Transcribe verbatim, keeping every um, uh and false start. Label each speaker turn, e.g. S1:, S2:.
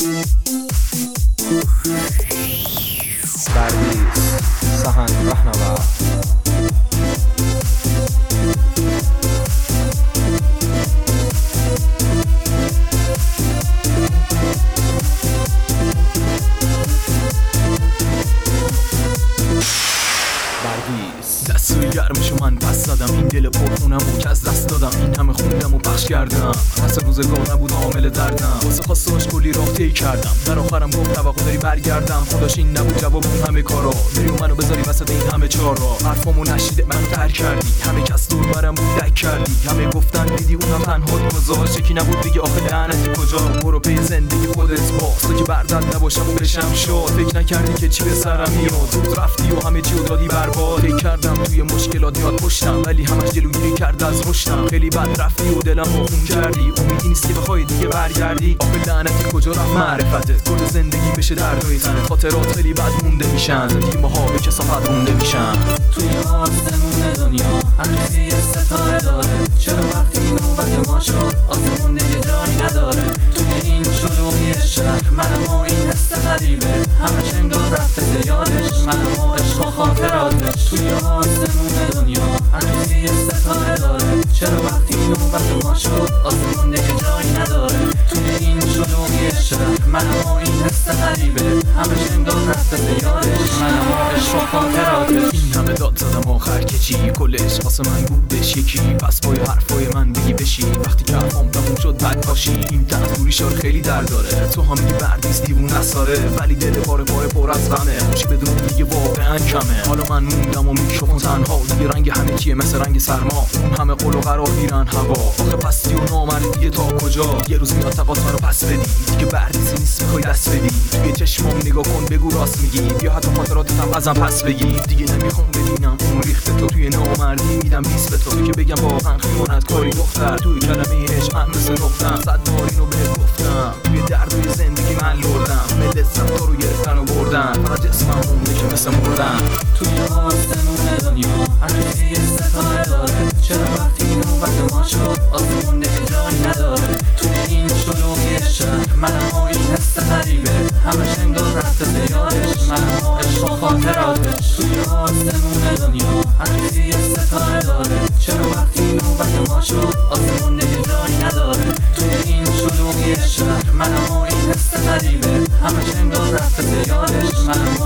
S1: بردیس سهن رهنورد
S2: دستوی گرمشو من پس دادم، این دل پرخونم و که از دست دادم، این همه خوندم و پخش کردم، حس روزگار نبود عامل دردم، واسه خواستاش کلی راه طی کردم، در آخرم گفت توقع داری برگردم، خداش این نبود جواب اون همه کارا، بری و منو بذاری وسط این همه چارا، حرفامو نشیده منو ترک کردی، همه کس دور برم بود دک کردی، همه گفتن دیدی اونم تنهات گذاشت، یکی نبود دیگه آخه لعنتی کجا، برو پی زندگی خودت باز، تو که بردت نباشم و بشم شاد، فکر نکردی که چی به سرم میاد، زود رفتی و همه چی رو دادی برباد، فکر کردم توی مشکلات میاد پشتم، ولی همش جلوگیری کرد از رشدم، خیلی بد رفتی و دلم رو خون کردی، امیدی نیست که بخوای دیگه برگردی، آخه لعنتی کجا رفت معرفتت، کل زندگی بشه دردای تنت، خاطرات خیلی بد مونده میشن، زندگی ماها به کثافت مونده میشن،
S3: توی آسمون دنیا هر کسی یه ستاره داره، چرا وقتی نوبت ما شد آسمون دیگه جایی نداره، توی این شلوغی شهر منم و این حس غریبه، همه چنگار رفته زیادش، منم و عشق و خاطراتش، توی آسمون دنیا هر کسی یه ستاره داره، چرا وقتی نوبت ما شد آسمون دیگه جایی نداره، توی این شلوغی شهر منم و این حس غریبه، همه چنگار رفته زیادش، منم و عشق و خاطراتش،
S2: این همه داد زدم آخر که چی، کل عشق واسه من بودش یکی، پس پای حرفای من بگی بشی، وقتی که حرفام تموم شد بد باشی، این طرف دوری شار خیلی درد داره، تو هم میگی بردیس دیوونه ساره، ولی دل پاره پاره پر از غمه، خوشی بدون دیگه واقعا کمه، حالا من موندم و میکروفون تنها، دیگه رنگ همه چیه مثل رنگ سرما، اون همه قول و قرار میرن هوا، آخه پستی و نامردیه تا کجا، یه روز میاد تقاط منو پس بدی، دیگه بردیسی نیست میخوای دست بدی، توی چشمام نگاه کن بگو راست میگی، بیا حتی خاطراتتم ازم پس بگی، دیگه نمیخوام ببینم اون ریخته تو، توی نامردی میدم بیس به تو، تو که بگم واقعا خیانت کاری دختر، توی کلمه عشق من مثل نقطم، صد بار اینو بهت گفتم، توی دردوی زندگی من لردم، لذت تو رو گرفتن و بردن، فقط جسمم مونده که مثل مردن،
S3: توی آسمون دنیا هر کسی یه ستاره داره، چرا وقتی نوبت ما شد آسمون دیگه جایی نداره، توی این شلوغی شهر منم و این حس غریبه، همه شنگار رفته زیادش، منم و عشق و خاطراتش، توی آسمون دنیا هر کسی یه ستاره داره، چرا وقتی نوبت ما شد آسمون دیگه جایی نداره، توی این شلوغی شهر منم و این حس غریبه، همه شنگار رفته زیادش، منم